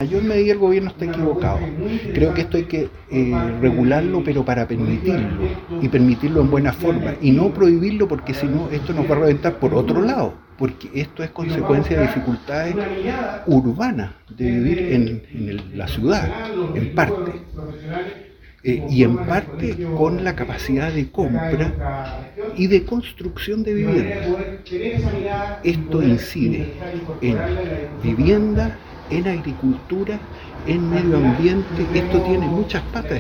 mayor medida el gobierno está equivocado. Creo que esto hay que regularlo, pero para permitirlo, y permitirlo en buena forma, y no prohibirlo, porque si no esto nos va a reventar por otro lado, porque esto es consecuencia de dificultades urbanas de vivir en la ciudad, en parte. Y en parte con la capacidad de compra y de construcción de viviendas. Esto incide en vivienda, en agricultura, en medio ambiente. Esto tiene muchas patas.